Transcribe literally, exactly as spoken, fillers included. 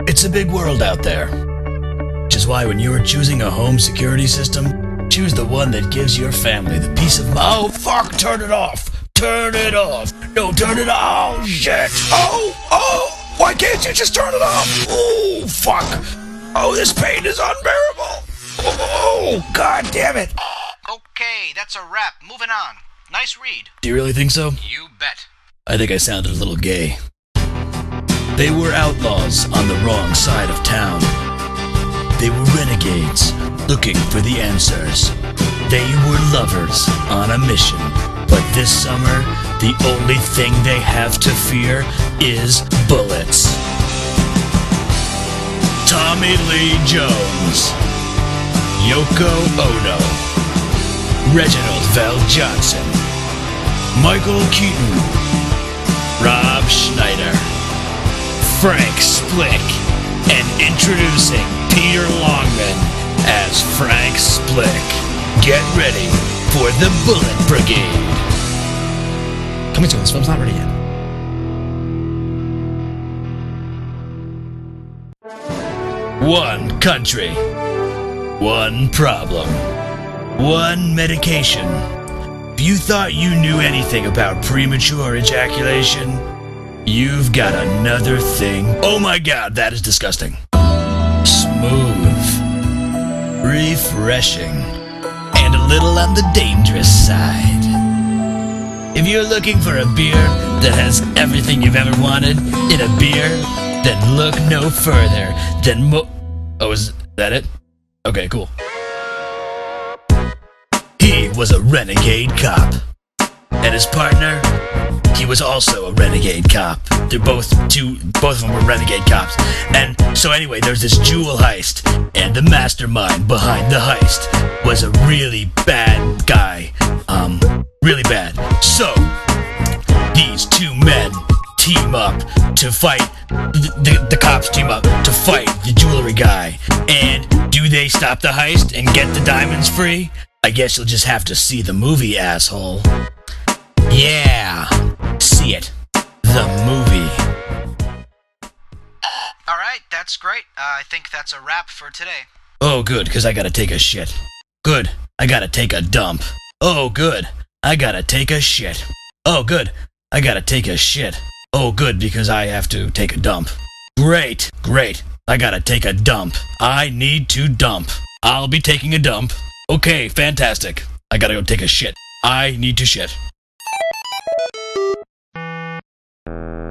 It's a big world out there. Which is why when you are choosing a home security system, choose the one that gives your family the peace of mind. Oh, fuck, turn it off. Turn it off. No, turn it off. Oh, shit. Oh, oh, why can't you just turn it off? Oh, fuck. Oh, this pain is unbearable. Oh, god damn it. Okay, that's a wrap. Moving on. Nice read. Do you really think so? You bet. I think I sounded a little gay. They were outlaws on the wrong side of town. They were renegades looking for the answers. They were lovers on a mission. But this summer, the only thing they have to fear is bullets. Tommy Lee Jones, Yoko Ono, Reginald Val Johnson, Michael Keaton, Rob Schneider, Frank Splick, and introducing Peter Longman as Frank Splick. Get ready for the Bullet Brigade. Coming soon, this film's not ready yet. One country, one problem, one medication. If you thought you knew anything about premature ejaculation, you've got another thing. Oh my god, that is disgusting. Smooth, refreshing, and a little on the dangerous side. If you're looking for a beer that has everything you've ever wanted in a beer, then look no further than Mo... Oh, is that it? Okay, cool. He was a renegade cop. And his partner, he was also a renegade cop. They're both two, both of them were renegade cops. And so anyway, there's this jewel heist, and the mastermind behind the heist was a really bad guy. Um, really bad. So, these two men team up to fight, the, the, the cops team up to fight the jewelry guy. And do they stop the heist and get the diamonds free? I guess you'll just have to see the movie, asshole. Yeah, see it. The movie. Alright, that's great. Uh, I think that's a wrap for today. Oh, good, because I gotta take a shit. Good, I gotta take a dump. Oh, good, I gotta take a shit. Oh, good, I gotta take a shit. Oh, good, because I have to take a dump. Great, great, I gotta take a dump. I need to dump. I'll be taking a dump. Okay, fantastic. I gotta go take a shit. I need to shit.